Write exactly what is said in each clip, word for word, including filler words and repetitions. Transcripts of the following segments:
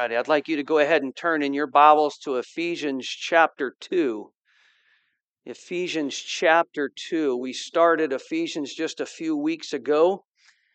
righty, I'd like you to go ahead and turn in your Bibles to Ephesians chapter two. Ephesians chapter two. We started Ephesians just a few weeks ago.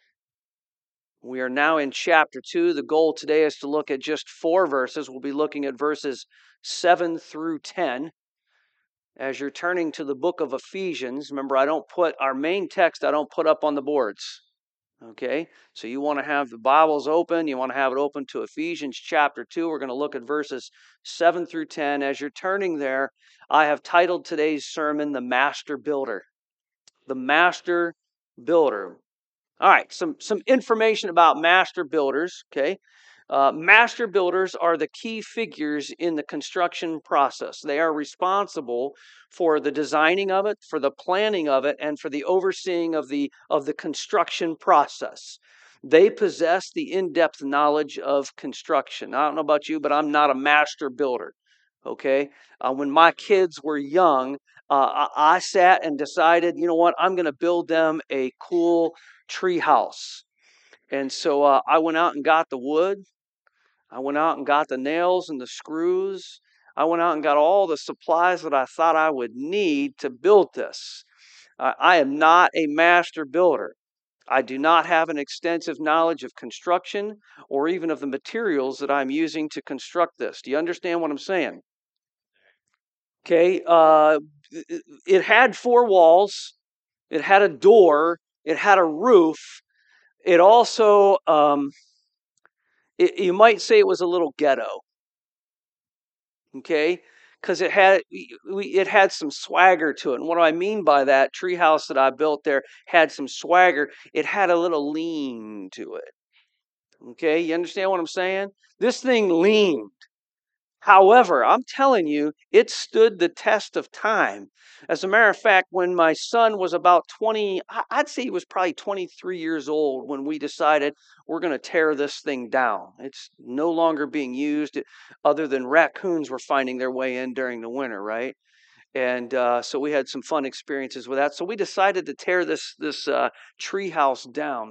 We are now in chapter two. The goal today is to look at just four verses. We'll be looking at verses seven through ten. As you're turning to the book of Ephesians, remember, I don't put our main text, I don't put up on the boards. Okay, so you want to have the Bibles open. You want to have it open to Ephesians chapter two. We're going to look at verses seven through ten. As you're turning there, I have titled today's sermon, The Master Builder. The Master Builder. All right, some, some information about master builders, okay? Uh, master builders are the key figures in the construction process. They are responsible for the designing of it, for the planning of it, and for the overseeing of the, of the construction process. They possess the in-depth knowledge of construction. I don't know about you, but I'm not a master builder, okay? Uh, when my kids were young, uh, I, I sat and decided, you know what, I'm going to build them a cool tree house. And so uh, I went out and got the wood. I went out and got the nails and the screws. I went out and got all the supplies that I thought I would need to build this. Uh, I am not a master builder. I do not have an extensive knowledge of construction or even of the materials that I'm using to construct this. Do you understand what I'm saying? Okay, uh, it had four walls. It had a door. It had a roof. It also... Um, It, you might say it was a little ghetto, okay? Because it had it had some swagger to it. And what do I mean by that? Treehouse that I built there had some swagger. It had a little lean to it. Okay, you understand what I'm saying? This thing leaned. However, I'm telling you, it stood the test of time. As a matter of fact, when my son was about twenty, I'd say he was probably twenty-three years old when we decided we're going to tear this thing down. It's no longer being used, other than raccoons were finding their way in during the winter, right? And uh, so we had some fun experiences with that. So we decided to tear this this uh, tree house down.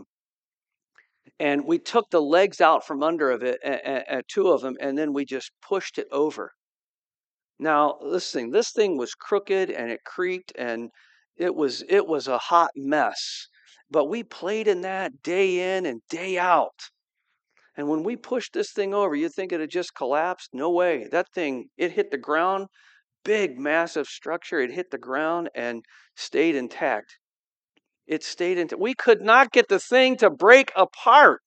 And we took the legs out from under of it, uh, uh, two of them, and then we just pushed it over. Now, listen, this thing was crooked and it creaked and it was it was a hot mess. But we played in that day in and day out. And when we pushed this thing over, you think it had just collapsed? No way. That thing, it hit the ground, big, massive structure. It hit the ground and stayed intact. It stayed intact. We could not get the thing to break apart.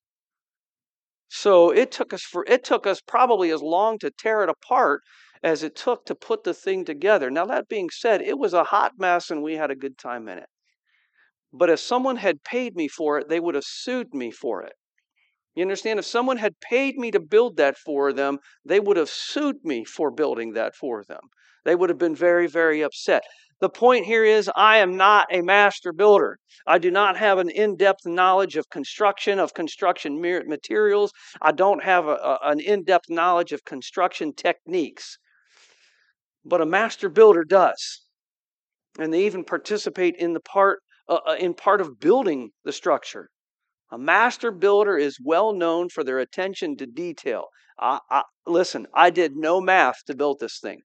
So it took us for it took us probably as long to tear it apart as it took to put the thing together. Now, that being said, it was a hot mess and we had a good time in it. But if someone had paid me for it, they would have sued me for it. You understand? If someone had paid me to build that for them, they would have sued me for building that for them. They would have been very, very upset. The point here is I am not a master builder. I do not have an in-depth knowledge of construction, of construction materials. I don't have a, a, an in-depth knowledge of construction techniques. But a master builder does. And they even participate in the part uh, in part of building the structure. A master builder is well known for their attention to detail. I, I, listen, I did no math to build this thing.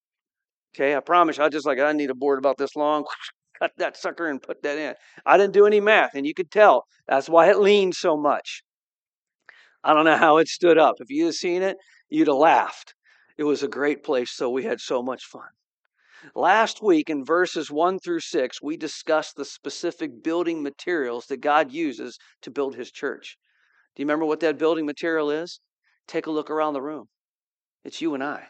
Okay, I promise you, I just like, I need a board about this long, cut that sucker and put that in. I didn't do any math, and you could tell. That's why it leaned so much. I don't know how it stood up. If you'd have seen it, you'd have laughed. It was a great place, so we had so much fun. Last week in verses one through six, we discussed the specific building materials that God uses to build his church. Do you remember what that building material is? Take a look around the room. It's you and I.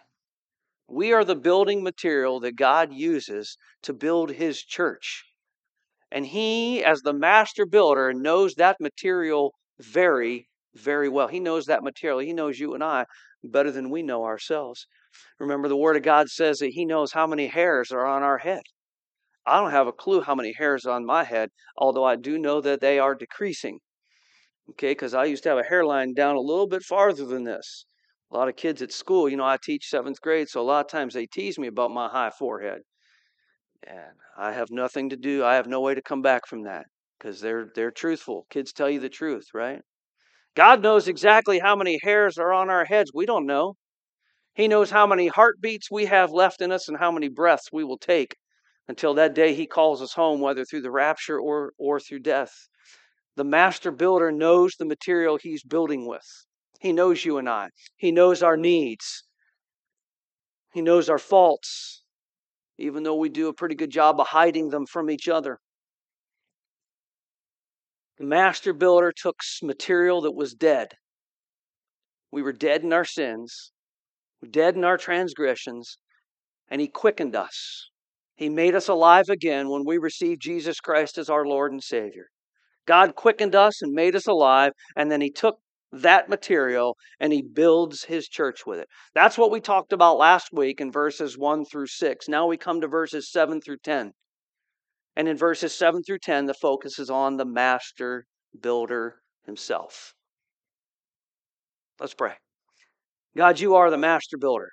We are the building material that God uses to build his church. And he, as the master builder, knows that material very, very well. He knows that material. He knows you and I better than we know ourselves. Remember, the Word of God says that he knows how many hairs are on our head. I don't have a clue how many hairs are on my head, although I do know that they are decreasing. Okay, because I used to have a hairline down a little bit farther than this. A lot of kids at school, you know, I teach seventh grade, so a lot of times they tease me about my high forehead. And I have nothing to do, I have no way to come back from that, because they're they're truthful. Kids tell you the truth, right? God knows exactly how many hairs are on our heads. We don't know. He knows how many heartbeats we have left in us and how many breaths we will take until that day He calls us home, whether through the rapture or, or through death. The master builder knows the material He's building with. He knows you and I. He knows our needs. He knows our faults, even though we do a pretty good job of hiding them from each other. The master builder took material that was dead. We were dead in our sins, dead in our transgressions, and He quickened us. He made us alive again when we received Jesus Christ as our Lord and Savior. God quickened us and made us alive, and then He took that material and He builds His church with it. That's what we talked about last week in verses one through six. Now we come to verses seven through ten. And in verses seven through ten, the focus is on the master builder Himself. Let's pray. God, You are the master builder.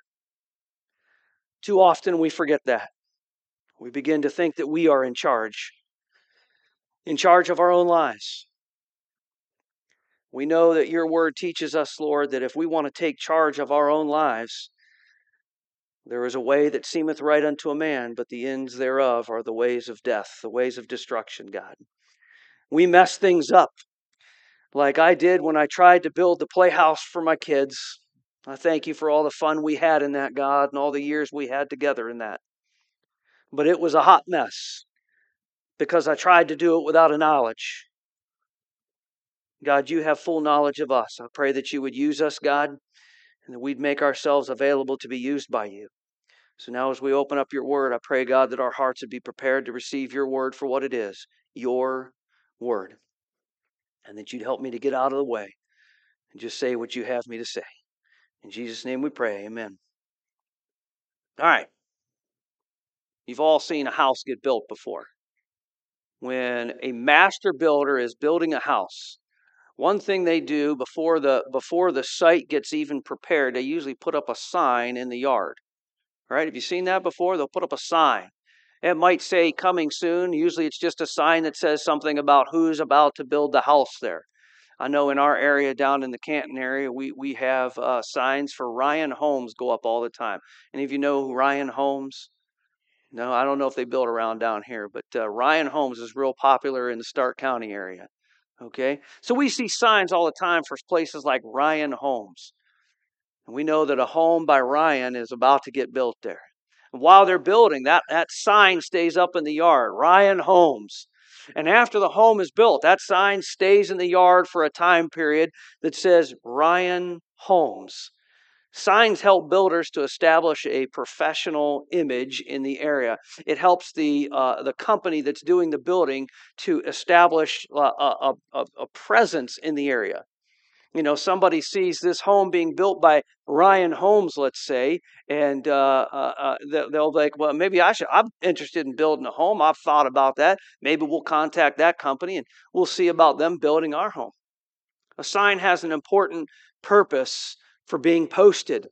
Too often we forget that. We begin to think that we are in charge, in charge of our own lives. We know that Your word teaches us, Lord, that if we want to take charge of our own lives, there is a way that seemeth right unto a man, but the ends thereof are the ways of death, the ways of destruction, God. We mess things up like I did when I tried to build the playhouse for my kids. I thank You for all the fun we had in that, God, and all the years we had together in that. But it was a hot mess because I tried to do it without a knowledge. God, You have full knowledge of us. I pray that You would use us, God, and that we'd make ourselves available to be used by You. So now as we open up Your word, I pray, God, that our hearts would be prepared to receive Your word for what it is, Your word. And that You'd help me to get out of the way and just say what You have me to say. In Jesus' name we pray, amen. All right. You've all seen a house get built before. When a master builder is building a house, one thing they do before the before the site gets even prepared, they usually put up a sign in the yard. All right? Have you seen that before? They'll put up a sign. It might say coming soon. Usually it's just a sign that says something about who's about to build the house there. I know in our area down in the Canton area, we, we have uh, signs for Ryan Homes go up all the time. Any of you know who Ryan Homes? No, I don't know if they build around down here, but uh, Ryan Homes is real popular in the Stark County area. Okay? So we see signs all the time for places like Ryan Homes. And we know that a home by Ryan is about to get built there. And while they're building, that, that sign stays up in the yard, Ryan Homes. And after the home is built, that sign stays in the yard for a time period that says Ryan Homes. Signs help builders to establish a professional image in the area. It helps the uh, the company that's doing the building to establish a, a, a, a presence in the area. You know, somebody sees this home being built by Ryan Homes, let's say, and uh, uh, uh, they'll be like, well, maybe I should, I'm interested in building a home. I've thought about that. Maybe we'll contact that company and we'll see about them building our home. A sign has an important purpose for being posted.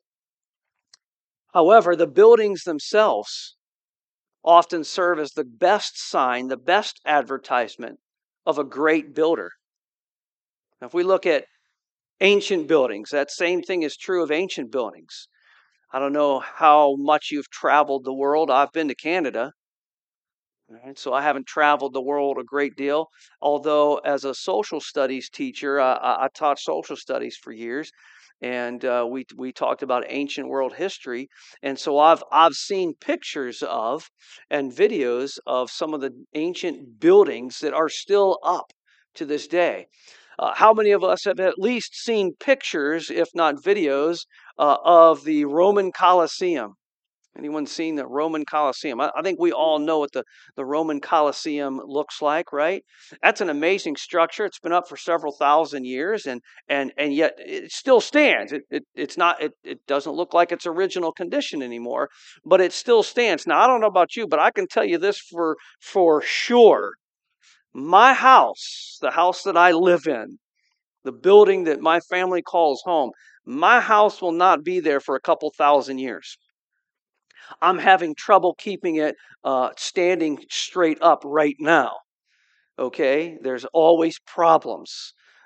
However, the buildings themselves often serve as the best sign, the best advertisement of a great builder. Now, if we look at ancient buildings, that same thing is true of ancient buildings. I don't know how much you've traveled the world. I've been to Canada. Right, so I haven't traveled the world a great deal, although as a social studies teacher, I, I taught social studies for years, and uh, we we talked about ancient world history, and so I've I've seen pictures of and videos of some of the ancient buildings that are still up to this day. Uh, how many of us have at least seen pictures, if not videos, uh, of the Roman Colosseum? Anyone seen the Roman Colosseum? I, I think we all know what the, the Roman Colosseum looks like, right? That's an amazing structure. It's been up for several thousand years, and and and yet it still stands. It, it it's not. It, it doesn't look like its original condition anymore, but it still stands. Now I don't know about you, but I can tell you this for for sure. My house, the house that I live in, the building that my family calls home, my house will not be there for a couple thousand years. I'm having trouble keeping it uh, standing straight up right now. Okay? There's always problems.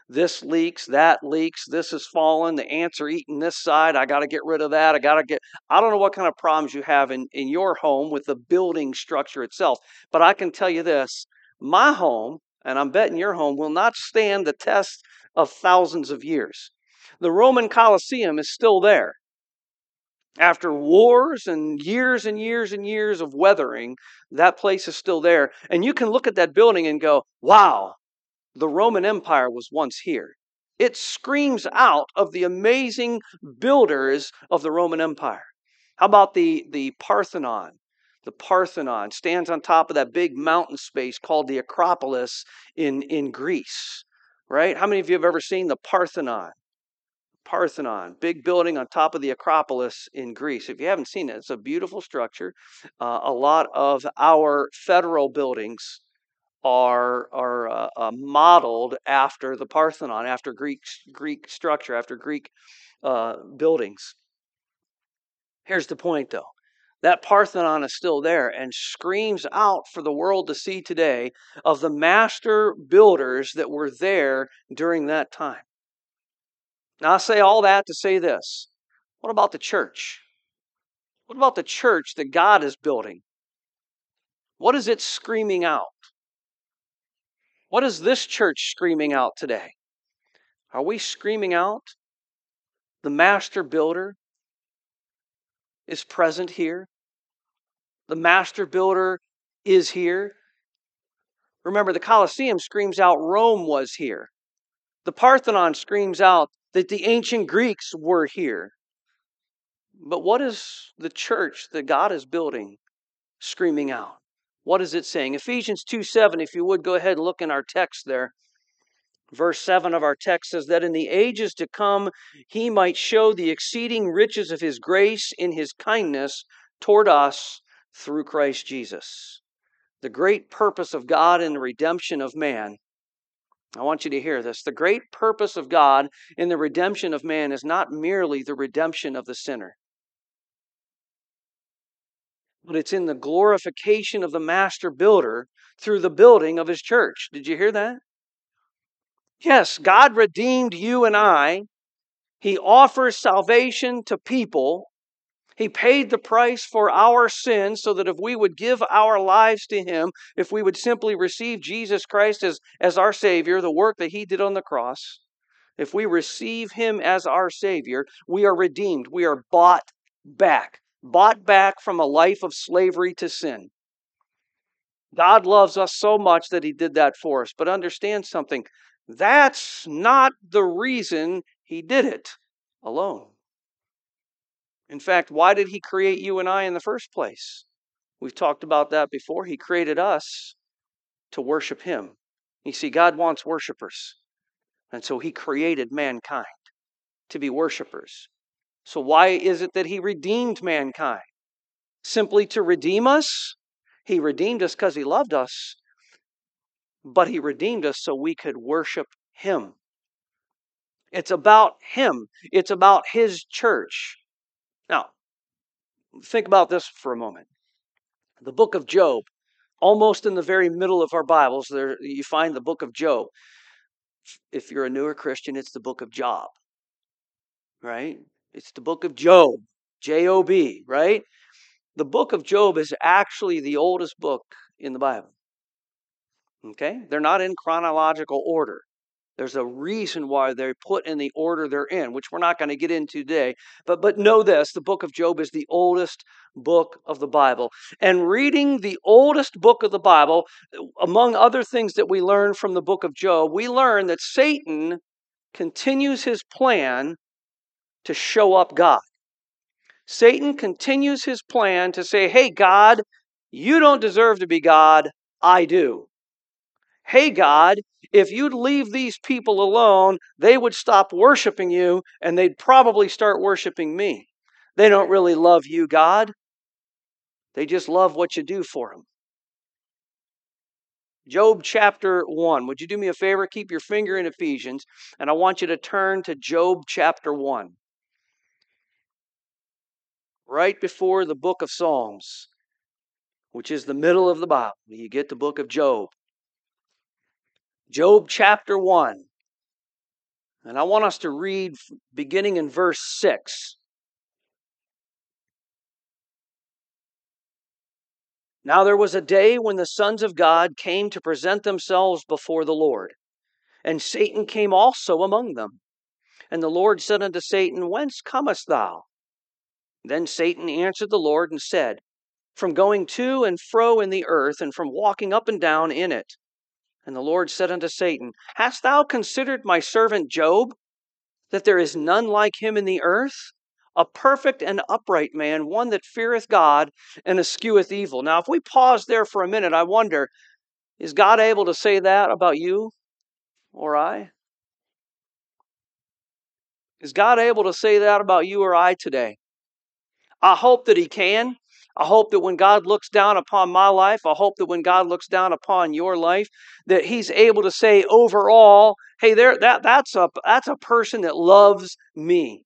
This leaks, that leaks, this is fallen, the ants are eating this side, I got to get rid of that, I got to get, I don't know what kind of problems you have in, in your home with the building structure itself, but I can tell you this, my home, and I'm betting your home, will not stand the test of thousands of years. The Roman Colosseum is still there. After wars and years and years and years of weathering, that place is still there. And you can look at that building and go, wow, the Roman Empire was once here. It screams out of the amazing builders of the Roman Empire. How about the, the Parthenon? The Parthenon stands on top of that big mountain space called the Acropolis in, in Greece, right? How many of you have ever seen the Parthenon? Parthenon, big building on top of the Acropolis in Greece. If you haven't seen it, it's a beautiful structure. Uh, a lot of our federal buildings are are uh, uh, modeled after the Parthenon, after Greek Greek structure, after Greek uh, buildings. Here's the point, though. That Parthenon is still there and screams out for the world to see today of the master builders that were there during that time. Now, I say all that to say this. What about the church? What about the church that God is building? What is it screaming out? What is this church screaming out today? Are we screaming out, the master builder is present here? The master builder is here. Remember, the Colosseum screams out Rome was here. The Parthenon screams out that the ancient Greeks were here. But what is the church that God is building screaming out? What is it saying? Ephesians two seven, if you would go ahead and look in our text there. Verse seven of our text says that in the ages to come he might show the exceeding riches of his grace in his kindness toward us through Christ Jesus. The great purpose of God in the redemption of man. I want you to hear this. The great purpose of God in the redemption of man is not merely the redemption of the sinner, but it's in the glorification of the master builder through the building of his church. Did you hear that? Yes, God redeemed you and I. He offers salvation to people. He paid the price for our sins so that if we would give our lives to Him, if we would simply receive Jesus Christ as, as our Savior, the work that He did on the cross, if we receive Him as our Savior, we are redeemed. We are bought back. Bought back from a life of slavery to sin. God loves us so much that He did that for us. But understand something. That's not the reason He did it alone. In fact, why did He create you and I in the first place? We've talked about that before. He created us to worship Him. You see, God wants worshipers. And so He created mankind to be worshipers. So why is it that He redeemed mankind? Simply to redeem us? He redeemed us because He loved us. But He redeemed us so we could worship Him. It's about Him. It's about His church. Now, think about this for a moment. The book of Job, almost in the very middle of our Bibles, there you find the book of Job. If you're a newer Christian, it's the book of Job, right? It's the book of Job, J O B, right? The book of Job is actually the oldest book in the Bible. Okay? They're not in chronological order. There's a reason why they're put in the order they're in, which we're not going to get into today. But, but know this, the book of Job is the oldest book of the Bible. And reading the oldest book of the Bible, among other things that we learn from the book of Job, we learn that Satan continues his plan to show up God. Satan continues his plan to say, hey, God, you don't deserve to be God. I do. Hey, God, if you'd leave these people alone, they would stop worshiping you and they'd probably start worshiping me. They don't really love you, God. They just love what you do for them. Job chapter one. Would you do me a favor? Keep your finger in Ephesians, and I want you to turn to Job chapter one. Right before the book of Psalms, which is the middle of the Bible. You get the book of Job. Job chapter one. And I want us to read beginning in verse six. Now there was a day when the sons of God came to present themselves before the Lord, and Satan came also among them. And the Lord said unto Satan, Whence comest thou? Then Satan answered the Lord and said, From going to and fro in the earth, and from walking up and down in it. And the Lord said unto Satan, Hast thou considered my servant Job, that there is none like him in the earth? A perfect and upright man, one that feareth God and escheweth evil. Now, if we pause there for a minute, I wonder, is God able to say that about you or I? Is God able to say that about you or I today? I hope that He can. I hope that when God looks down upon my life, I hope that when God looks down upon your life, that He's able to say overall, hey, there, that, that's a, that's a person that loves me.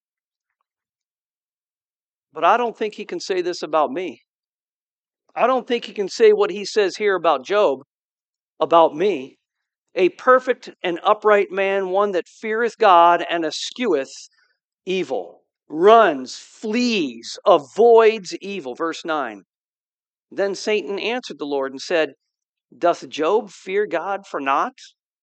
But I don't think He can say this about me. I don't think He can say what He says here about Job, about me. A perfect and upright man, one that feareth God and escheweth evil. Runs, flees, avoids evil. Verse nine. Then Satan answered the Lord and said, Doth Job fear God for naught?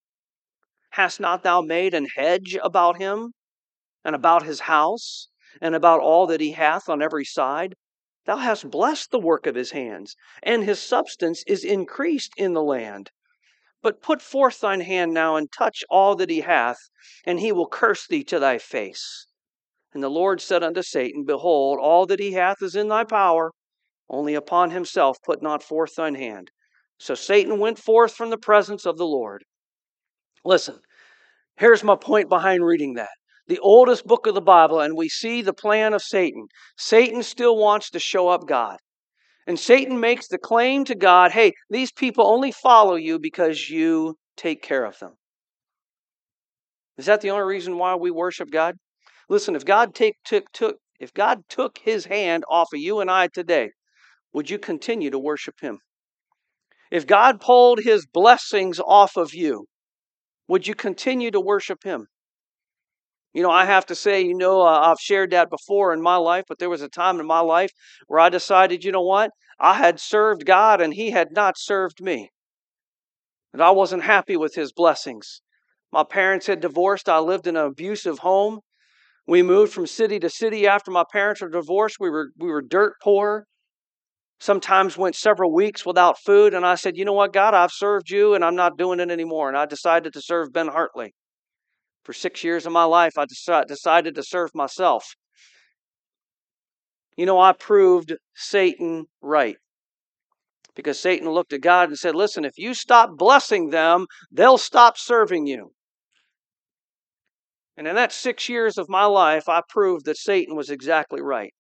Hast not thou made an hedge about him, and about his house, and about all that he hath on every side? Thou hast blessed the work of his hands, and his substance is increased in the land. But put forth thine hand now, and touch all that he hath, and he will curse thee to thy face. And the Lord said unto Satan, Behold, all that he hath is in thy power, only upon himself put not forth thine hand. So Satan went forth from the presence of the Lord. Listen, here's my point behind reading that. The oldest book of the Bible, and we see the plan of Satan. Satan still wants to show up God. And Satan makes the claim to God, hey, these people only follow you because you take care of them. Is that the only reason why we worship God? Listen, if God take, took, took, if God took His hand off of you and I today, would you continue to worship Him? If God pulled His blessings off of you, would you continue to worship Him? You know, I have to say, you know, uh, I've shared that before in my life, but there was a time in my life where I decided, you know what? I had served God and He had not served me. And I wasn't happy with His blessings. My parents had divorced. I lived in an abusive home. We moved from city to city after my parents were divorced. We were, we were dirt poor. Sometimes went several weeks without food. And I said, you know what, God, I've served you and I'm not doing it anymore. And I decided to serve Ben Hartley. For six years of my life, I decided to serve myself. You know, I proved Satan right. Because Satan looked at God and said, listen, if you stop blessing them, they'll stop serving you. And in that six years of my life, I proved that Satan was exactly right.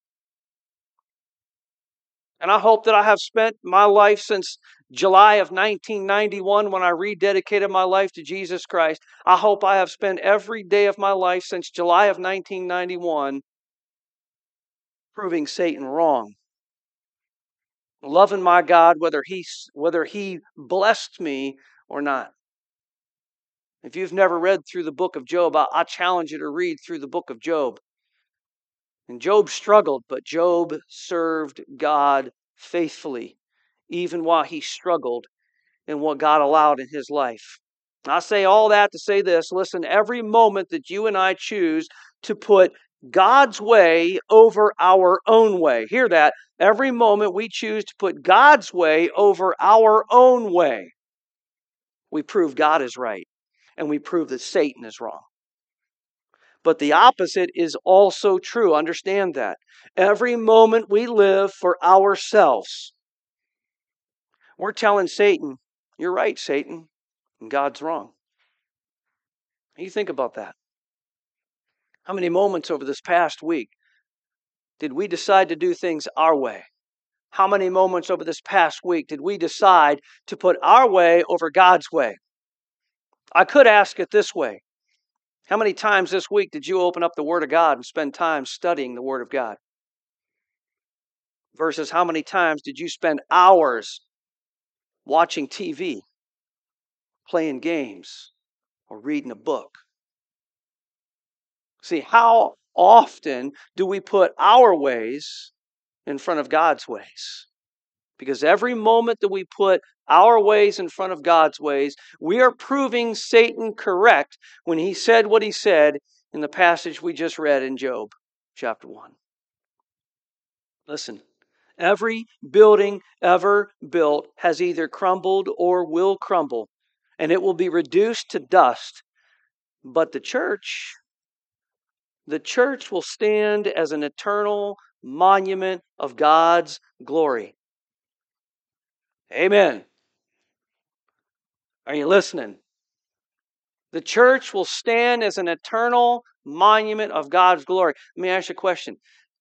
And I hope that I have spent my life since July of nineteen ninety-one when I rededicated my life to Jesus Christ. I hope I have spent every day of my life since July of nineteen ninety-one proving Satan wrong. Loving my God whether he, whether he blessed me or not. If you've never read through the book of Job, I, I challenge you to read through the book of Job. And Job struggled, but Job served God faithfully, even while he struggled in what God allowed in his life. I say all that to say this. Listen, every moment that you and I choose to put God's way over our own way. Hear that. Every moment we choose to put God's way over our own way, we prove God is right. And we prove that Satan is wrong. But the opposite is also true. Understand that. Every moment we live for ourselves, we're telling Satan, you're right, Satan, and God's wrong. You think about that. How many moments over this past week did we decide to do things our way? How many moments over this past week did we decide to put our way over God's way? I could ask it this way. How many times this week did you open up the Word of God and spend time studying the Word of God? Versus how many times did you spend hours watching T V, playing games, or reading a book? See, how often do we put our ways in front of God's ways? Because every moment that we put our ways in front of God's ways, we are proving Satan correct when he said what he said in the passage we just read in Job chapter one. Listen, every building ever built has either crumbled or will crumble, and it will be reduced to dust. But the church, the church will stand as an eternal monument of God's glory. Amen. Are you listening? The church will stand as an eternal monument of God's glory. Let me ask you a question.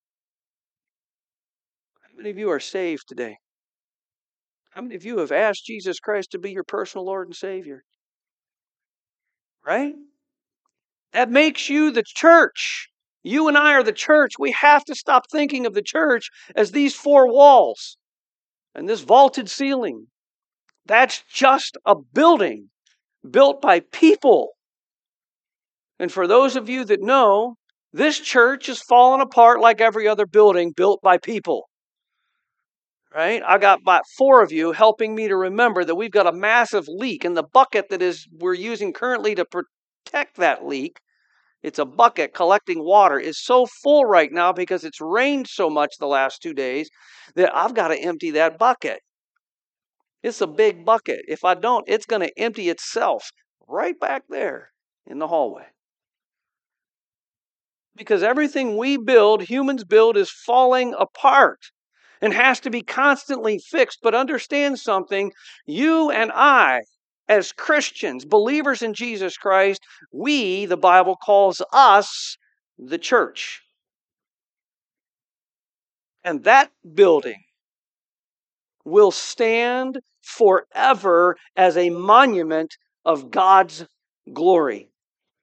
How many of you are saved today? How many of you have asked Jesus Christ to be your personal Lord and Savior? Right? That makes you the church. You and I are the church. We have to stop thinking of the church as these four walls and this vaulted ceiling. That's just a building built by people. And for those of you that know, this church is falling apart like every other building built by people. Right? I got about four of you helping me to remember that we've got a massive leak, and the bucket that is we're using currently to protect that leak, it's a bucket collecting water, is so full right now because it's rained so much the last two days that I've got to empty that bucket. It's a big bucket. If I don't, it's going to empty itself right back there in the hallway. Because everything we build, humans build, is falling apart and has to be constantly fixed. But understand something, you and I, as Christians, believers in Jesus Christ, we, the Bible calls us the church. And that building will stand forever as a monument of God's glory.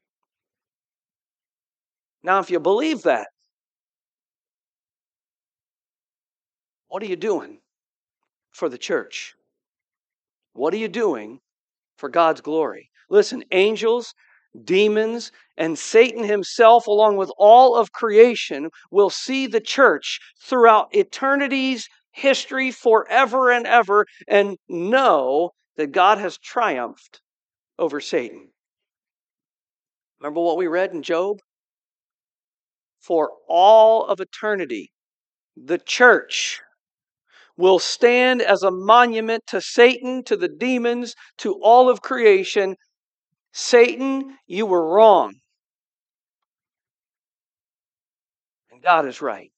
Now, if you believe that, what are you doing for the church? What are you doing for God's glory? Listen, angels, demons, and Satan himself, along with all of creation, will see the church throughout eternity's history forever and ever and know that God has triumphed over Satan. Remember what we read in Job? For all of eternity, the church will stand as a monument to Satan, to the demons, to all of creation. Satan, you were wrong. And God is right.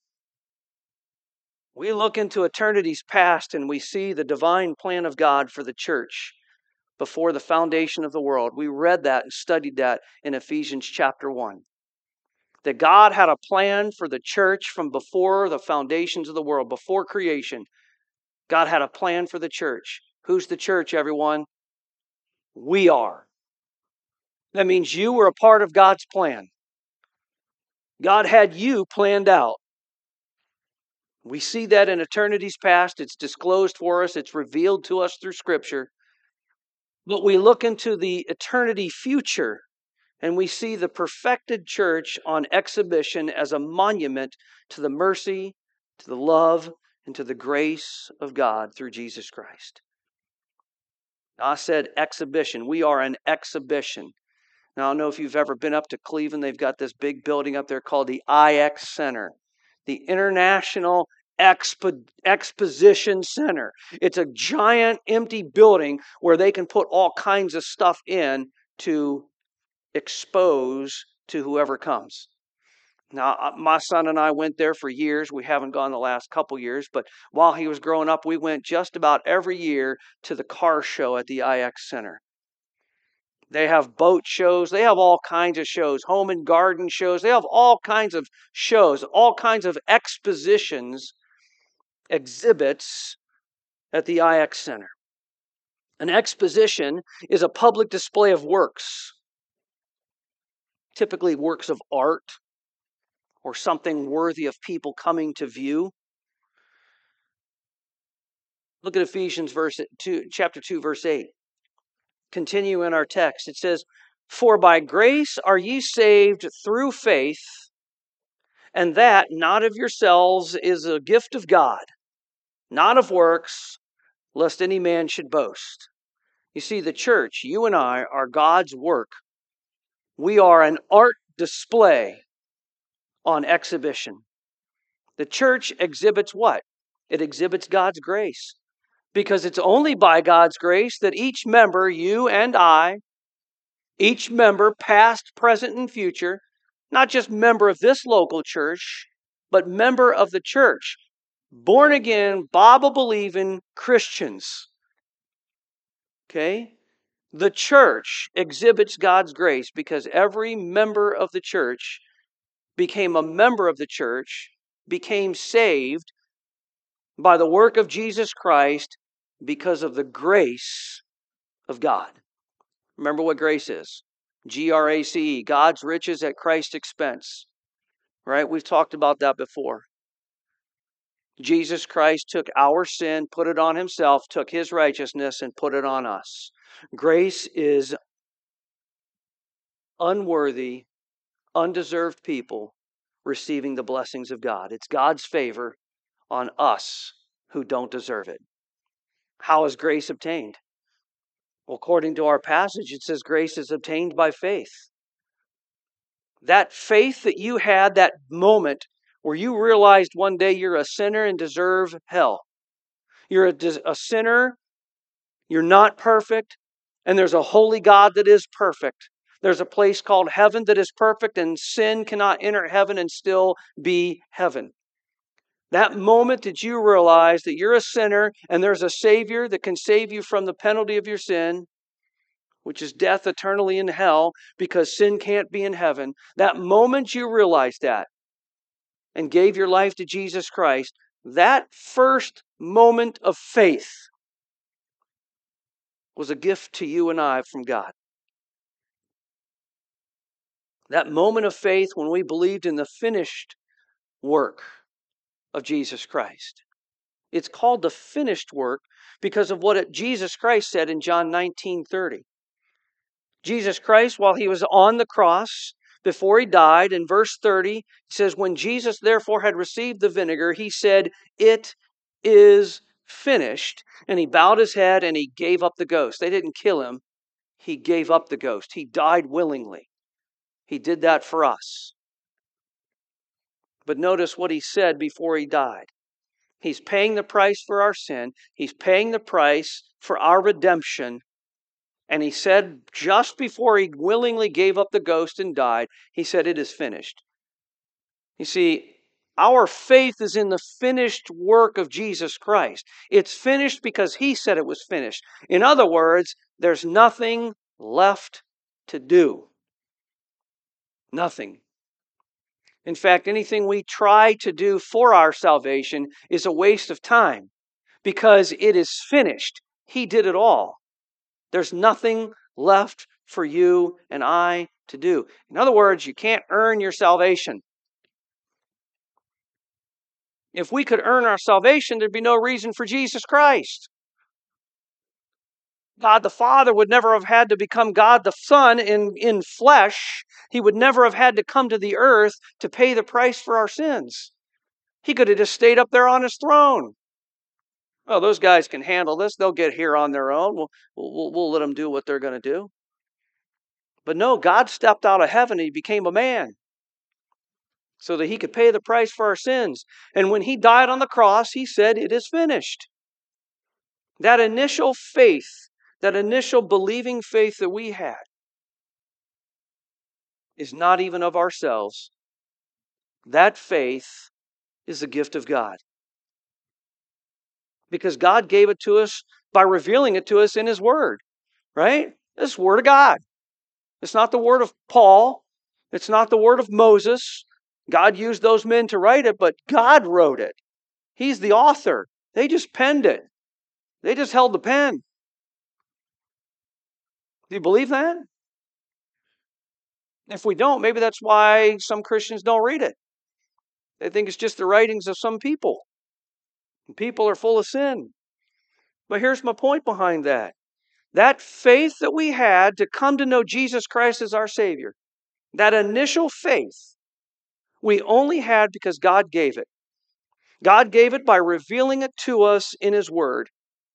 We look into eternity's past and we see the divine plan of God for the church before the foundation of the world. We read that and studied that in Ephesians chapter one. That God had a plan for the church from before the foundations of the world, before creation. God had a plan for the church. Who's the church, everyone? We are. That means you were a part of God's plan. God had you planned out. We see that in eternity's past. It's disclosed for us. It's revealed to us through Scripture. But we look into the eternity future and we see the perfected church on exhibition as a monument to the mercy, to the love, and to the grace of God through Jesus Christ. Now, I said exhibition. We are an exhibition. Now, I don't know if you've ever been up to Cleveland. They've got this big building up there called the I X Center, the International Expo- Exposition Center. It's a giant empty building where they can put all kinds of stuff in to expose to whoever comes. Now, my son and I went there for years. We haven't gone the last couple years, but while he was growing up, we went just about every year to the car show at the I X Center. They have boat shows. They have all kinds of shows, home and garden shows. They have all kinds of shows, all kinds of expositions, exhibits at the I X Center. An exposition is a public display of works, typically works of art or something worthy of people coming to view. Look at Ephesians verse two, chapter two, verse eight. Continue in our text. It says, For by grace are ye saved through faith, and that not of yourselves is a gift of God, not of works, lest any man should boast. You see, the church, you and I, are God's work. We are an art display on exhibition. The church exhibits what? It exhibits God's grace. Because it's only by God's grace that each member, you and I, each member, past, present, and future, not just member of this local church, but member of the church, born again, Bible-believing Christians. Okay? The church exhibits God's grace because every member of the church became a member of the church, became saved by the work of Jesus Christ because of the grace of God. Remember what grace is. G R A C E, God's riches at Christ's expense. Right? We've talked about that before. Jesus Christ took our sin, put it on himself, took his righteousness, and put it on us. Grace is unworthy, undeserved people receiving the blessings of God. It's God's favor on us who don't deserve it. How is grace obtained? Well, according to our passage, it says grace is obtained by faith. That faith that you had, that moment where you realized one day you're a sinner and deserve hell. You're a, a sinner, you're not perfect, and there's a holy God that is perfect. There's a place called heaven that is perfect, and sin cannot enter heaven and still be heaven. That moment that you realize that you're a sinner and there's a Savior that can save you from the penalty of your sin, which is death eternally in hell because sin can't be in heaven. That moment you realized that and gave your life to Jesus Christ, that first moment of faith was a gift to you and I from God. That moment of faith when we believed in the finished work of Jesus Christ. It's called the finished work because of what it, Jesus Christ said in John nineteen thirty. Jesus Christ, while he was on the cross, before he died, in verse thirty, it says, when Jesus therefore had received the vinegar, he said, it is finished. And he bowed his head and he gave up the ghost. They didn't kill him. He gave up the ghost. He died willingly. He did that for us. But notice what he said before he died. He's paying the price for our sin. He's paying the price for our redemption. And he said, just before he willingly gave up the ghost and died, he said, it is finished. You see, our faith is in the finished work of Jesus Christ. It's finished because he said it was finished. In other words, there's nothing left to do. Nothing. In fact, anything we try to do for our salvation is a waste of time because it is finished. He did it all. There's nothing left for you and I to do. In other words, you can't earn your salvation. If we could earn our salvation, there'd be no reason for Jesus Christ. God the Father would never have had to become God the Son in, in flesh. He would never have had to come to the earth to pay the price for our sins. He could have just stayed up there on his throne. Well, those guys can handle this. They'll get here on their own. We'll, we'll, we'll let them do what they're going to do. But no, God stepped out of heaven and he became a man so that he could pay the price for our sins. And when he died on the cross, he said, it is finished. That initial faith, that initial believing faith that we had is not even of ourselves. That faith is a gift of God. Because God gave it to us by revealing it to us in his word. Right? It's the word of God. It's not the word of Paul. It's not the word of Moses. God used those men to write it, but God wrote it. He's the author. They just penned it. They just held the pen. Do you believe that? If we don't, maybe that's why some Christians don't read it. They think it's just the writings of some people. And people are full of sin. But here's my point behind that. That faith that we had to come to know Jesus Christ as our Savior, that initial faith, we only had because God gave it. God gave it by revealing it to us in His Word.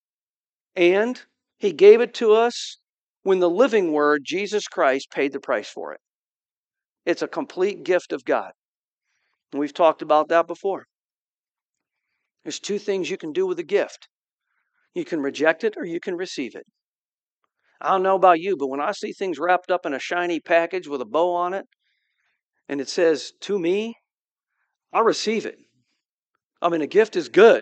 And He gave it to us when the living Word, Jesus Christ, paid the price for it. It's a complete gift of God. And we've talked about that before. There's two things you can do with a gift. You can reject it or you can receive it. I don't know about you, but when I see things wrapped up in a shiny package with a bow on it, and it says, to me, I'll receive it. I mean, a gift is good,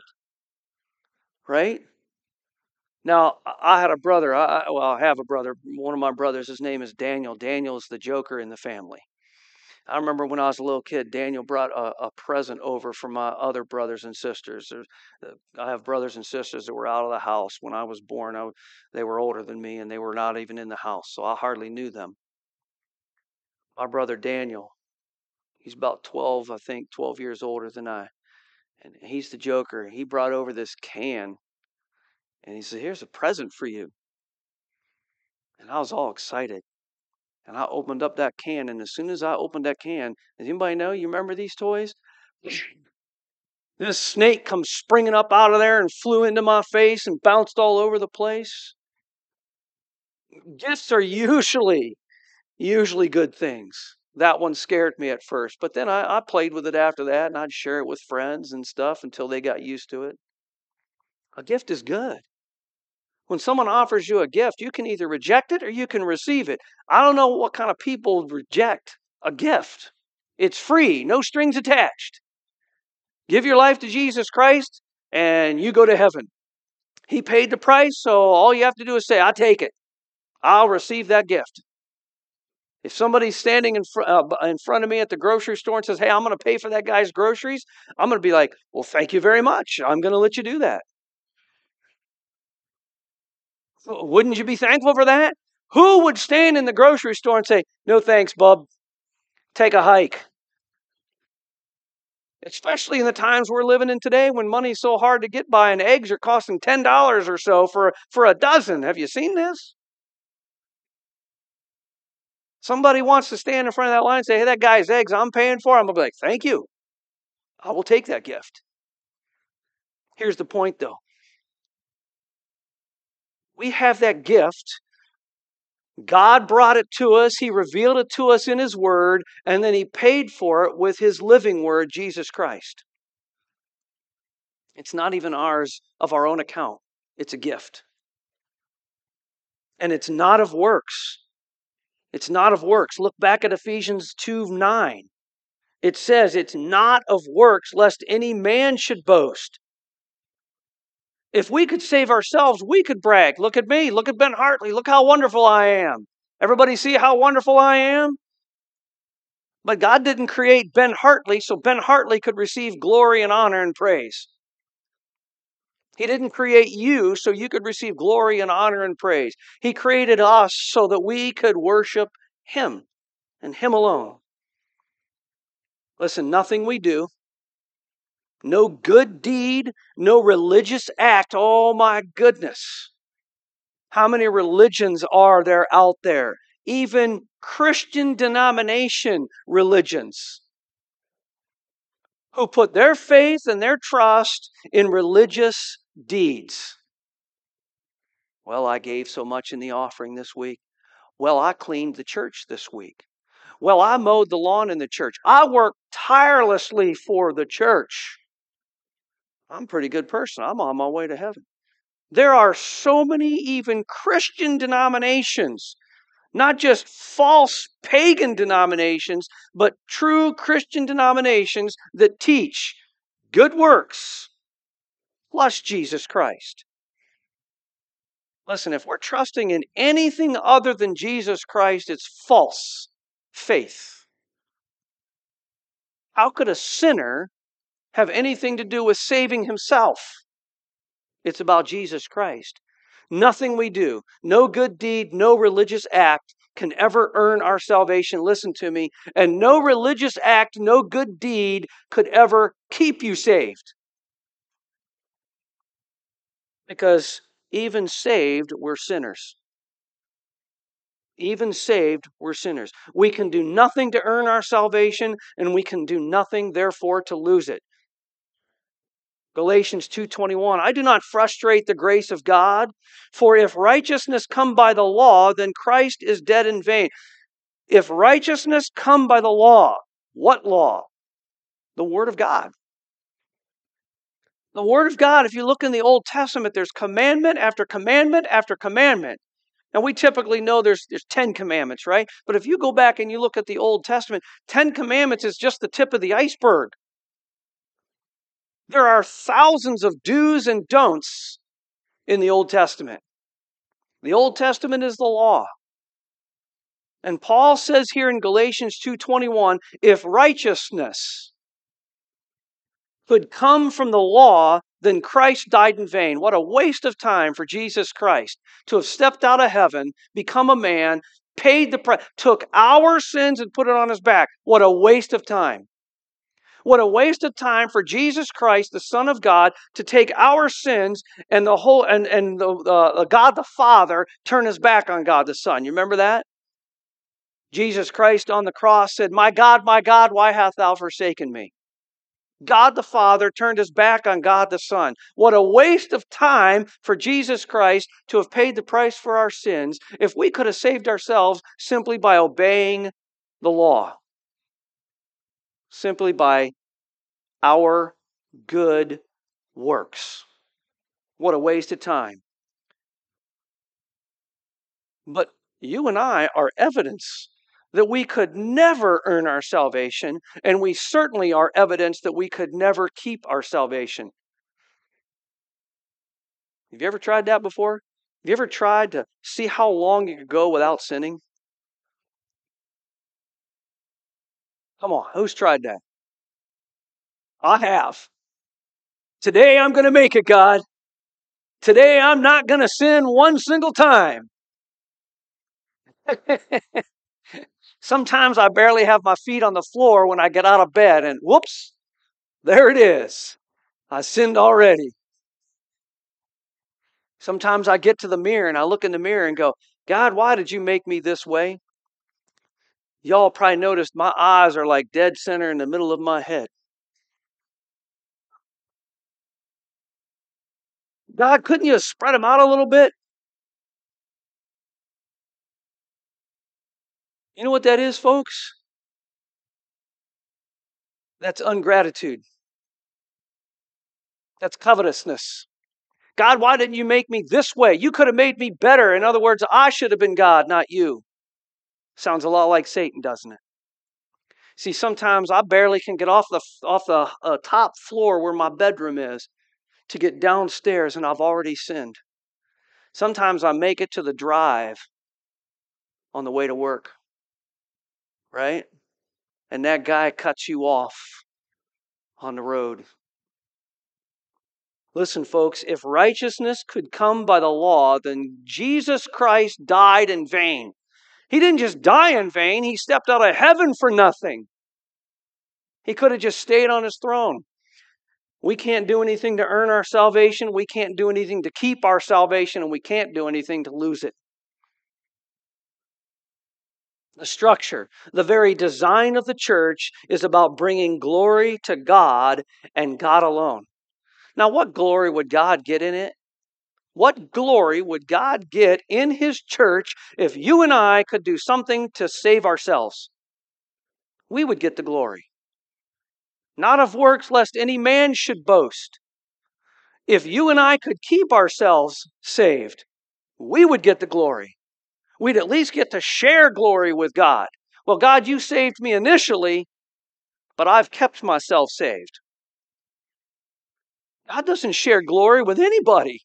right? Now, I had a brother, I, well, I have a brother, one of my brothers, his name is Daniel. Daniel is the joker in the family. I remember when I was a little kid, Daniel brought a, a present over for my other brothers and sisters. There's, I have brothers and sisters that were out of the house when I was born. I, they were older than me, and they were not even in the house, so I hardly knew them. My brother Daniel, he's about twelve, I think, twelve years older than I. And he's the joker. He brought over this can, and he said, here's a present for you. And I was all excited. And I opened up that can, and as soon as I opened that can, does anybody know, you remember these toys? This snake comes springing up out of there and flew into my face and bounced all over the place. Gifts are usually, usually good things. That one scared me at first, but then I, I played with it after that, and I'd share it with friends and stuff until they got used to it. A gift is good. When someone offers you a gift, you can either reject it or you can receive it. I don't know what kind of people reject a gift. It's free, no strings attached. Give your life to Jesus Christ and you go to heaven. He paid the price, so all you have to do is say, I take it. I'll receive that gift. If somebody's standing in, fr- uh, in front of me at the grocery store and says, hey, I'm going to pay for that guy's groceries, I'm going to be like, well, thank you very much. I'm going to let you do that. Wouldn't you be thankful for that? Who would stand in the grocery store and say, no thanks, bub, take a hike? Especially in the times we're living in today when money's so hard to get by and eggs are costing ten dollars or so for, for a dozen. Have you seen this? Somebody wants to stand in front of that line and say, hey, that guy's eggs I'm paying for. I'm going to be like, thank you. I will take that gift. Here's the point, though. We have that gift. God brought it to us. He revealed it to us in His Word, and then He paid for it with His living Word, Jesus Christ. It's not even ours of our own account. It's a gift. And it's not of works. It's not of works. Look back at Ephesians two nine. It says it's not of works, lest any man should boast. If we could save ourselves, we could brag. Look at me. Look at Ben Hartley. Look how wonderful I am. Everybody see how wonderful I am? But God didn't create Ben Hartley so Ben Hartley could receive glory and honor and praise. He didn't create you so you could receive glory and honor and praise. He created us so that we could worship Him and Him alone. Listen, nothing we do, no good deed, no religious act, oh my goodness. How many religions are there out there? Even Christian denomination religions who put their faith and their trust in religious deeds. Well, I gave so much in the offering this week. Well, I cleaned the church this week. Well, I mowed the lawn in the church. I worked tirelessly for the church. I'm a pretty good person. I'm on my way to heaven. There are so many even Christian denominations, not just false pagan denominations, but true Christian denominations that teach good works plus Jesus Christ. Listen, if we're trusting in anything other than Jesus Christ, it's false faith. How could a sinner have anything to do with saving himself? It's about Jesus Christ. Nothing we do, no good deed, no religious act can ever earn our salvation. Listen to me. And no religious act, no good deed could ever keep you saved. Because even saved, we're sinners. Even saved, we're sinners. We can do nothing to earn our salvation, and we can do nothing, therefore, to lose it. Galatians two twenty-one, I do not frustrate the grace of God, for if righteousness come by the law, then Christ is dead in vain. If righteousness come by the law, what law? The Word of God. The Word of God, if you look in the Old Testament, there's commandment after commandment after commandment. And we typically know there's, there's Ten Commandments, right? But if you go back and you look at the Old Testament, Ten Commandments is just the tip of the iceberg. There are thousands of do's and don'ts in the Old Testament. The Old Testament is the law. And Paul says here in Galatians two twenty-one, if righteousness could come from the law, then Christ died in vain. What a waste of time for Jesus Christ to have stepped out of heaven, become a man, paid the price, took our sins and put it on his back. What a waste of time. What a waste of time for Jesus Christ, the Son of God, to take our sins and the whole and, and the, uh, God the Father turn his back on God the Son. You remember that? Jesus Christ on the cross said, my God, my God, why hast thou forsaken me? God the Father turned his back on God the Son. What a waste of time for Jesus Christ to have paid the price for our sins if we could have saved ourselves simply by obeying the law. Simply by our good works. What a waste of time. But you and I are evidence that we could never earn our salvation, and we certainly are evidence that we could never keep our salvation. Have you ever tried that before? Have you ever tried to see how long you could go without sinning? Come on, who's tried that? I have. Today I'm going to make it, God. Today I'm not going to sin one single time. Sometimes I barely have my feet on the floor when I get out of bed, and whoops, there it is. I sinned already. Sometimes I get to the mirror and I look in the mirror and go, God, why did you make me this way? Y'all probably noticed my eyes are like dead center in the middle of my head. God, couldn't you spread them out a little bit? You know what that is, folks? That's ungratitude. That's covetousness. God, why didn't you make me this way? You could have made me better. In other words, I should have been God, not you. Sounds a lot like Satan, doesn't it? See, sometimes I barely can get off the off the uh, top floor where my bedroom is to get downstairs, and I've already sinned. Sometimes I make it to the drive on the way to work, right? And that guy cuts you off on the road. Listen, folks, if righteousness could come by the law, then Jesus Christ died in vain. He didn't just die in vain, he stepped out of heaven for nothing. He could have just stayed on his throne. We can't do anything to earn our salvation. We can't do anything to keep our salvation, and we can't do anything to lose it. The structure, the very design of the church is about bringing glory to God and God alone. Now, what glory would God get in it? What glory would God get in His church if you and I could do something to save ourselves? We would get the glory. Not of works, lest any man should boast. If you and I could keep ourselves saved, we would get the glory. We'd at least get to share glory with God. Well, God, you saved me initially, but I've kept myself saved. God doesn't share glory with anybody.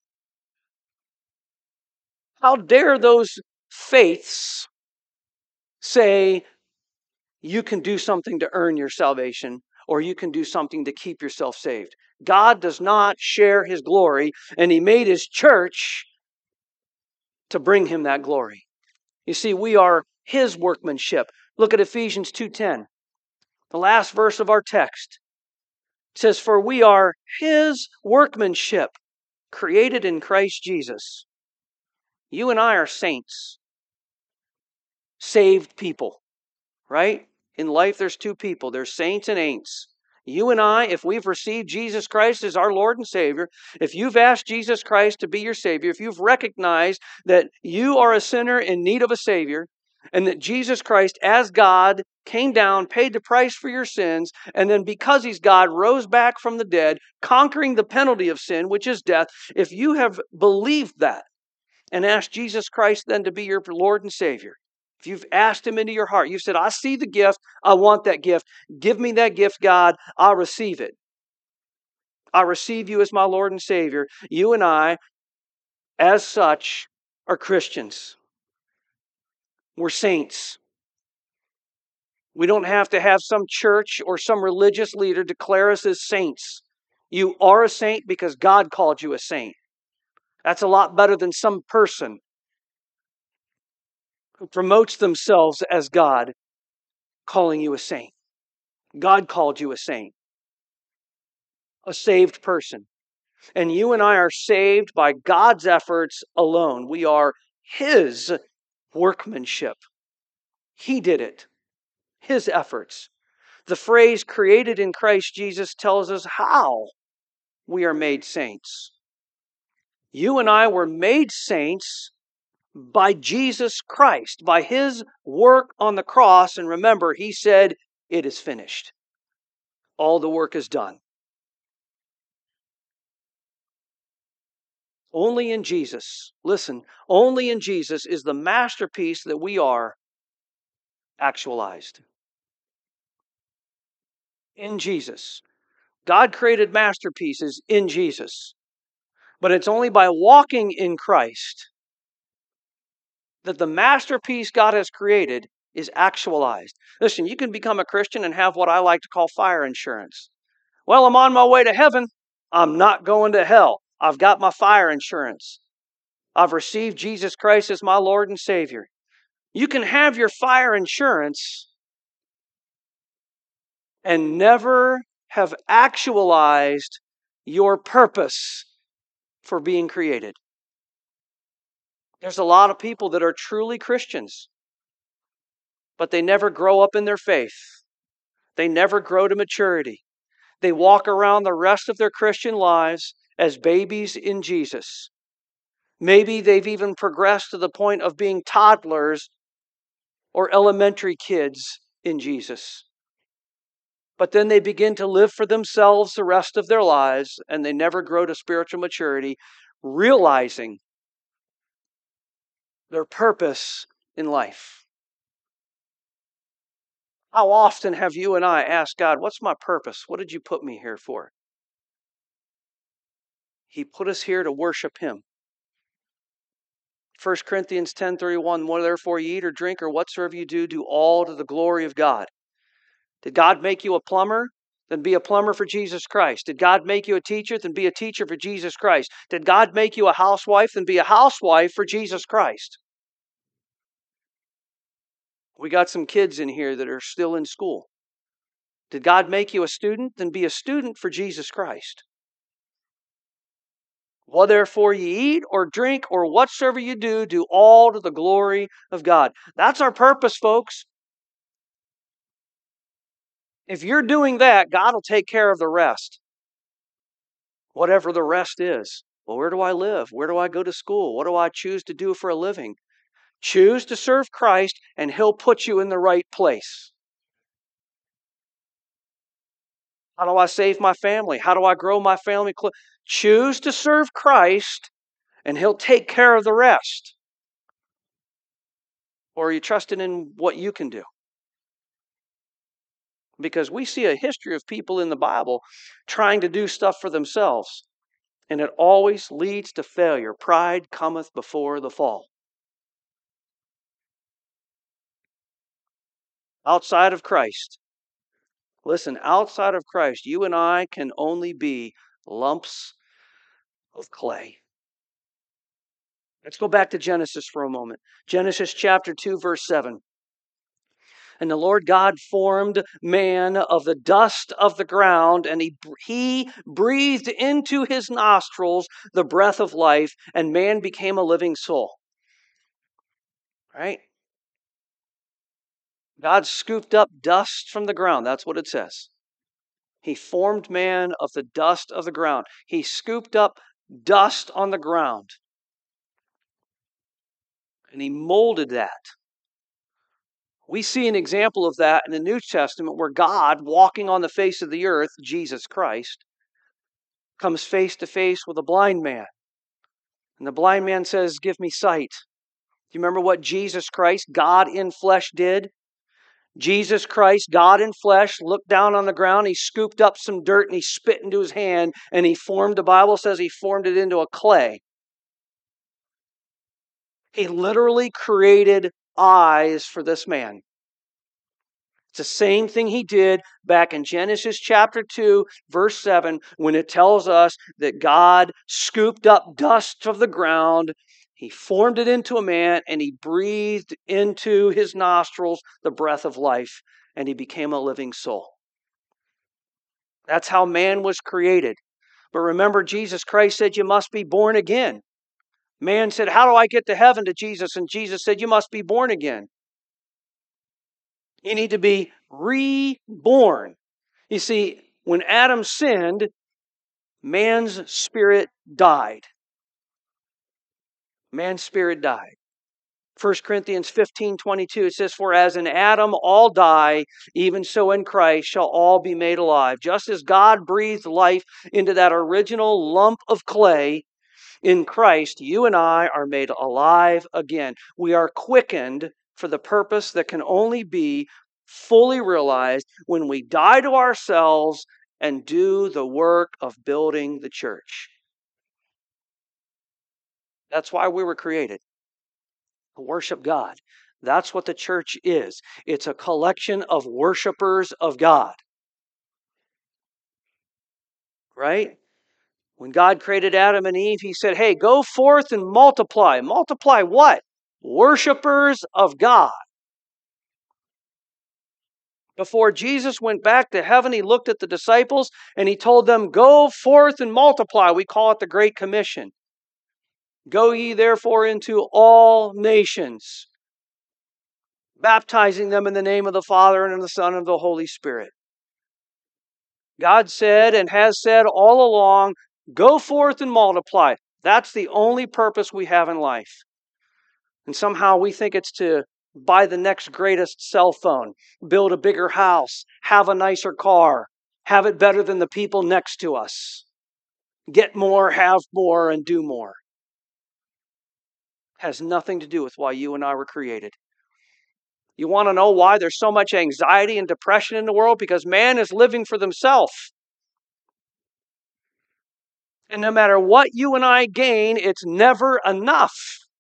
How dare those faiths say you can do something to earn your salvation or you can do something to keep yourself saved? God does not share His glory, and He made His church to bring Him that glory. You see, we are His workmanship. Look at Ephesians two ten, the last verse of our text. It says, for we are His workmanship, created in Christ Jesus. You and I are saints. saved people, right? In life, there's two people. There's saints and ain'ts. You and I, if we've received Jesus Christ as our Lord and Savior, if you've asked Jesus Christ to be your Savior, if you've recognized that you are a sinner in need of a Savior, and that Jesus Christ, as God, came down, paid the price for your sins, and then because He's God, rose back from the dead, conquering the penalty of sin, which is death, if you have believed that and asked Jesus Christ then to be your Lord and Savior, if you've asked Him into your heart, you've said, I see the gift, I want that gift, give me that gift, God, I'll receive it. I receive you as my Lord and Savior. You and I, as such, are Christians. We're saints. We don't have to have some church or some religious leader declare us as saints. You are a saint because God called you a saint. That's a lot better than some person who promotes themselves as God calling you a saint. God called you a saint, a saved person. And you and I are saved by God's efforts alone. We are His workmanship. He did it. His efforts. The phrase created in Christ Jesus tells us how we are made saints. You and I were made saints by Jesus Christ, by His work on the cross. And remember, He said, it is finished. All the work is done. Only in Jesus, listen, only in Jesus is the masterpiece that we are actualized. In Jesus. God created masterpieces in Jesus. But it's only by walking in Christ that the masterpiece God has created is actualized. Listen, you can become a Christian and have what I like to call fire insurance. Well, I'm on my way to heaven. I'm not going to hell. I've got my fire insurance. I've received Jesus Christ as my Lord and Savior. You can have your fire insurance and never have actualized your purpose for being created. There's a lot of people that are truly Christians, but they never grow up in their faith. They never grow to maturity. They walk around the rest of their Christian lives as babies in Jesus. Maybe they've even progressed to the point of being toddlers or elementary kids in Jesus. But then they begin to live for themselves the rest of their lives, and they never grow to spiritual maturity, realizing their purpose in life. How often have you and I asked God, what's my purpose? What did you put me here for? He put us here to worship Him. First Corinthians ten thirty-one, what therefore you eat or drink or whatsoever you do, do all to the glory of God. Did God make you a plumber? Then be a plumber for Jesus Christ. Did God make you a teacher? Then be a teacher for Jesus Christ. Did God make you a housewife? Then be a housewife for Jesus Christ. We got some kids in here that are still in school. Did God make you a student? Then be a student for Jesus Christ. What therefore ye eat or drink or whatsoever you do, do all to the glory of God. That's our purpose, folks. If you're doing that, God will take care of the rest. Whatever the rest is. Well, where do I live? Where do I go to school? What do I choose to do for a living? Choose to serve Christ and He'll put you in the right place. How do I save my family? How do I grow my family? Choose to serve Christ and He'll take care of the rest. Or are you trusting in what you can do? Because we see a history of people in the Bible trying to do stuff for themselves. And it always leads to failure. Pride cometh before the fall. Outside of Christ. Listen, outside of Christ, you and I can only be lumps of clay. Let's go back to Genesis for a moment. Genesis chapter two, verse seven. And the Lord God formed man of the dust of the ground, and he, he breathed into his nostrils the breath of life, and man became a living soul. Right? God scooped up dust from the ground. That's what it says. He formed man of the dust of the ground. He scooped up dust on the ground. And he molded that. We see an example of that in the New Testament where God, walking on the face of the earth, Jesus Christ, comes face to face with a blind man. And the blind man says, "Give me sight." Do you remember what Jesus Christ, God in flesh, did? Jesus Christ, God in flesh, looked down on the ground, he scooped up some dirt and he spit into his hand and he formed, the Bible says he formed it into a clay. He literally created eyes for this man. It's the same thing he did back in Genesis chapter two, verse seven, when it tells us that God scooped up dust of the ground, he formed it into a man, and he breathed into his nostrils the breath of life, and he became a living soul. That's how man was created. But remember, Jesus Christ said you must be born again. Man said, "How do I get to heaven?" to Jesus, and Jesus said, "You must be born again. You need to be reborn." You see, when Adam sinned, man's spirit died. Man's spirit died. First Corinthians fifteen twenty-two, it says, "For as in Adam all die, even so in Christ shall all be made alive." Just as God breathed life into that original lump of clay, in Christ, you and I are made alive again. We are quickened for the purpose that can only be fully realized when we die to ourselves and do the work of building the church. That's why we were created. To worship God. That's what the church is. It's a collection of worshipers of God. Right? When God created Adam and Eve, he said, "Hey, go forth and multiply." Multiply what? Worshipers of God. Before Jesus went back to heaven, he looked at the disciples and he told them, "Go forth and multiply." We call it the Great Commission. "Go ye therefore into all nations, baptizing them in the name of the Father and of the Son and of the Holy Spirit." God said and has said all along, go forth and multiply. That's the only purpose we have in life. And somehow we think it's to buy the next greatest cell phone, build a bigger house, have a nicer car, have it better than the people next to us, get more, have more, and do more. It has nothing to do with why you and I were created. You want to know why there's so much anxiety and depression in the world? Because man is living for themselves. And no matter what you and I gain, it's never enough.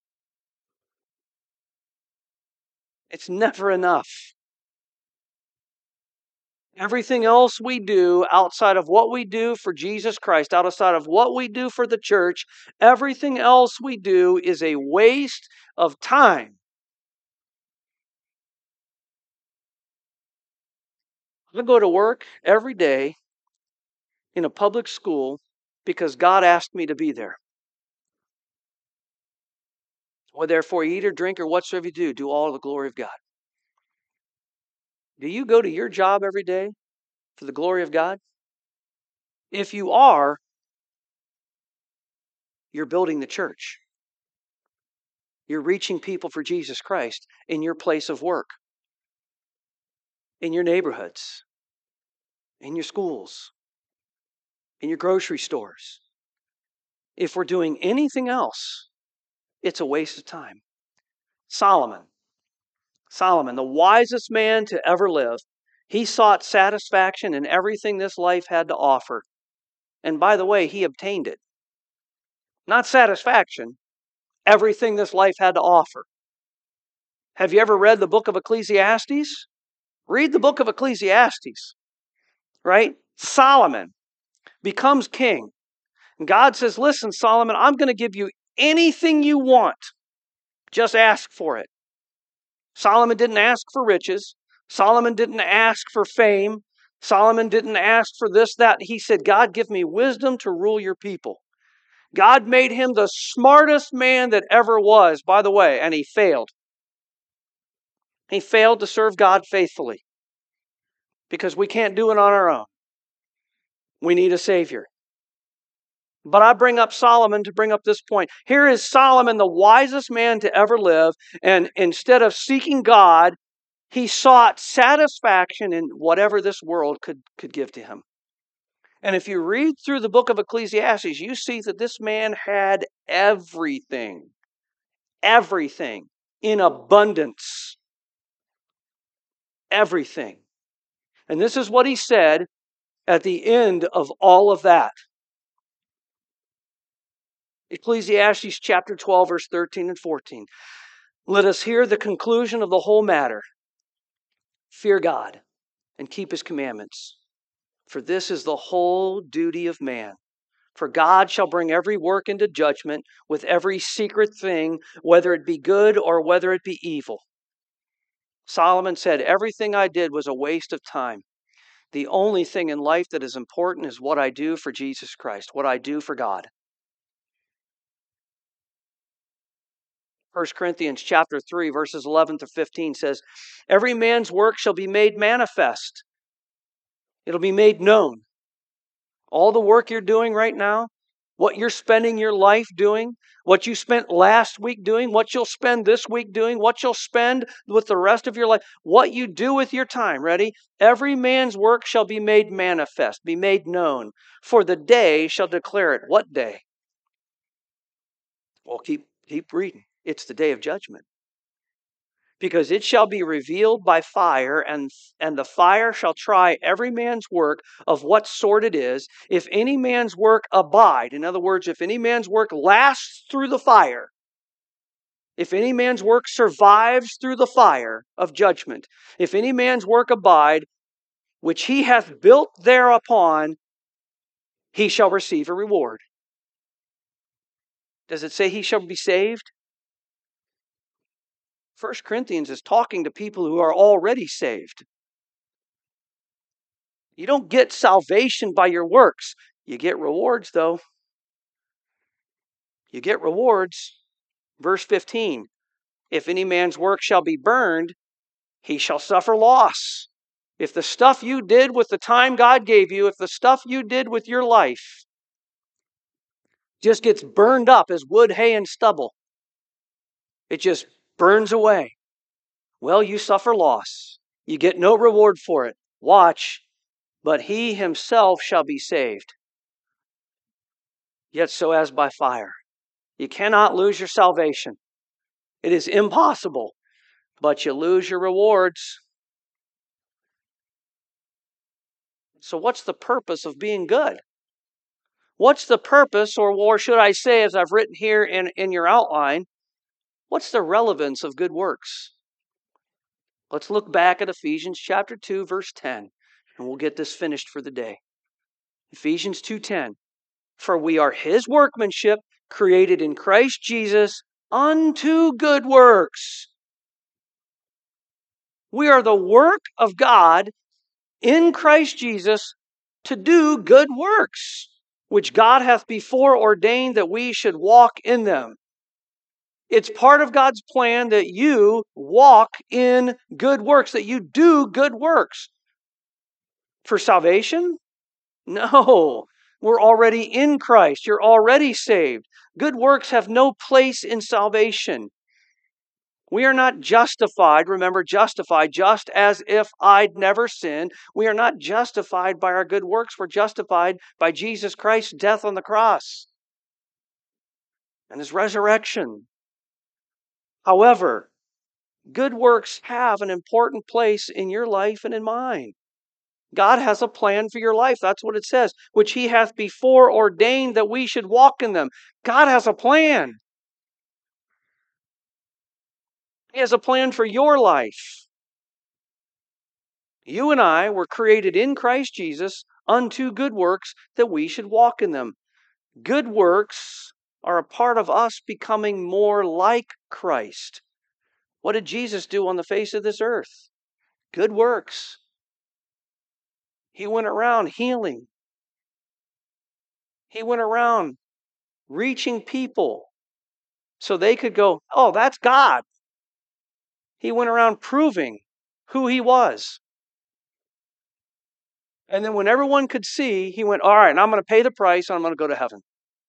It's never enough. Everything else we do outside of what we do for Jesus Christ, outside of what we do for the church, everything else we do is a waste of time. I go to work every day in a public school because God asked me to be there. Well, therefore, you eat or drink or whatsoever you do, do all to the glory of God. Do you go to your job every day for the glory of God? If you are, you're building the church. You're reaching people for Jesus Christ in your place of work, in your neighborhoods, in your schools, in your grocery stores. If we're doing anything else, it's a waste of time. Solomon, Solomon, the wisest man to ever live, he sought satisfaction in everything this life had to offer. And by the way, he obtained it. Not satisfaction, everything this life had to offer. Have you ever read the book of Ecclesiastes? Read the book of Ecclesiastes, right? Solomon becomes king. And God says, "Listen, Solomon, I'm going to give you anything you want. Just ask for it." Solomon didn't ask for riches. Solomon didn't ask for fame. Solomon didn't ask for this, that. He said, "God, give me wisdom to rule your people." God made him the smartest man that ever was, by the way, and he failed. He failed to serve God faithfully because we can't do it on our own. We need a Savior. But I bring up Solomon to bring up this point. Here is Solomon, the wisest man to ever live, and instead of seeking God, he sought satisfaction in whatever this world could, could give to him. And if you read through the book of Ecclesiastes, you see that this man had everything, everything in abundance. Everything. And this is what he said at the end of all of that. Ecclesiastes chapter twelve, verse thirteen and fourteen. Let us hear the conclusion of the whole matter. Fear God and keep His commandments, for this is the whole duty of man. For God shall bring every work into judgment with every secret thing, whether it be good or whether it be evil. Solomon said, everything I did was a waste of time. The only thing in life that is important is what I do for Jesus Christ, what I do for God. First Corinthians chapter three, verses eleven to fifteen says, every man's work shall be made manifest. It'll be made known. All the work you're doing right now, what you're spending your life doing, what you spent last week doing, what you'll spend this week doing, what you'll spend with the rest of your life, what you do with your time, ready? Every man's work shall be made manifest, be made known, for the day shall declare it. What day? Well, keep, keep reading. It's the day of judgment. Because it shall be revealed by fire, and, and the fire shall try every man's work of what sort it is. If any man's work abide, in other words, if any man's work lasts through the fire, if any man's work survives through the fire of judgment, if any man's work abide, which he hath built thereupon, he shall receive a reward. Does it say he shall be saved? First Corinthians is talking to people who are already saved. You don't get salvation by your works. You get rewards, though. You get rewards. Verse fifteen, if any man's work shall be burned, he shall suffer loss. If the stuff you did with the time God gave you, if the stuff you did with your life just gets burned up as wood, hay, and stubble, it just burns away, well, you suffer loss. You get no reward for it. Watch, but he himself shall be saved, yet so as by fire. You cannot lose your salvation. It is impossible, but you lose your rewards. So what's the purpose of being good? What's the purpose, or, or should I say, as I've written here in, in your outline, what's the relevance of good works? Let's look back at Ephesians chapter two, verse ten, and we'll get this finished for the day. Ephesians two ten, for we are His workmanship, created in Christ Jesus unto good works. We are the work of God in Christ Jesus to do good works, which God hath before ordained that we should walk in them. It's part of God's plan that you walk in good works, that you do good works. For salvation? No. We're already in Christ. You're already saved. Good works have no place in salvation. We are not justified, remember, justified just as if I'd never sinned. We are not justified by our good works. We're justified by Jesus Christ's death on the cross and His resurrection. However, good works have an important place in your life and in mine. God has a plan for your life. That's what it says, which He hath before ordained that we should walk in them. God has a plan. He has a plan for your life. You and I were created in Christ Jesus unto good works that we should walk in them. Good works are a part of us becoming more like Christ. What did Jesus do on the face of this earth? Good works. He went around healing. He went around reaching people so they could go, oh, that's God. He went around proving who he was. And then when everyone could see, he went, all right, and I'm going to pay the price and I'm going to go to heaven.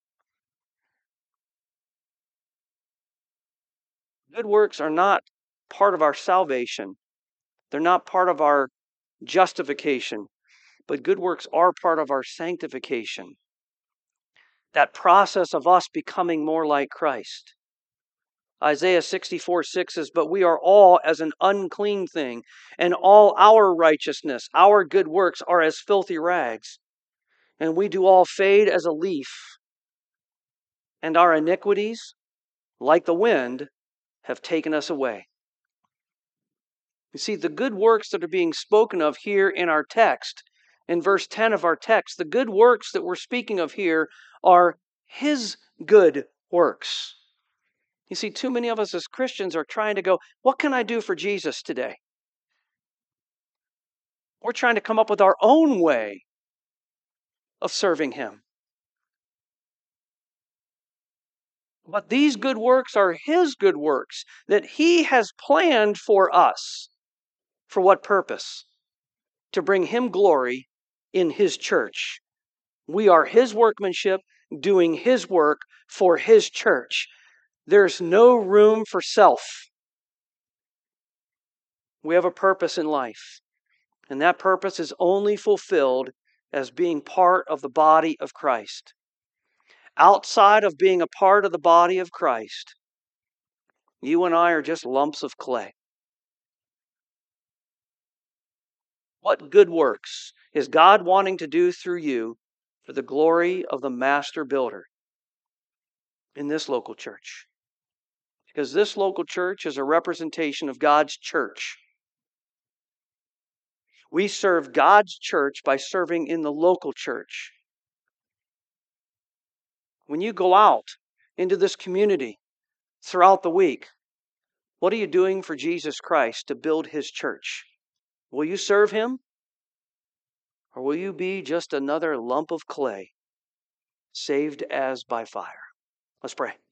Good works are not part of our salvation. They're not part of our justification. But good works are part of our sanctification. That process of us becoming more like Christ. Isaiah sixty-four six says, but we are all as an unclean thing, and all our righteousness, our good works, are as filthy rags. And we do all fade as a leaf, and our iniquities, like the wind, have taken us away. You see, the good works that are being spoken of here in our text, in verse ten of our text, the good works that we're speaking of here are His good works. You see, too many of us as Christians are trying to go, what can I do for Jesus today? We're trying to come up with our own way of serving Him. But these good works are His good works that He has planned for us. For what purpose? To bring Him glory in His church. We are His workmanship, doing His work for His church. There's no room for self. We have a purpose in life, and that purpose is only fulfilled as being part of the body of Christ. Outside of being a part of the body of Christ, you and I are just lumps of clay. What good works is God wanting to do through you for the glory of the master builder in this local church? Because this local church is a representation of God's church. We serve God's church by serving in the local church. When you go out into this community throughout the week, what are you doing for Jesus Christ to build His church? Will you serve Him? Or will you be just another lump of clay, saved as by fire? Let's pray.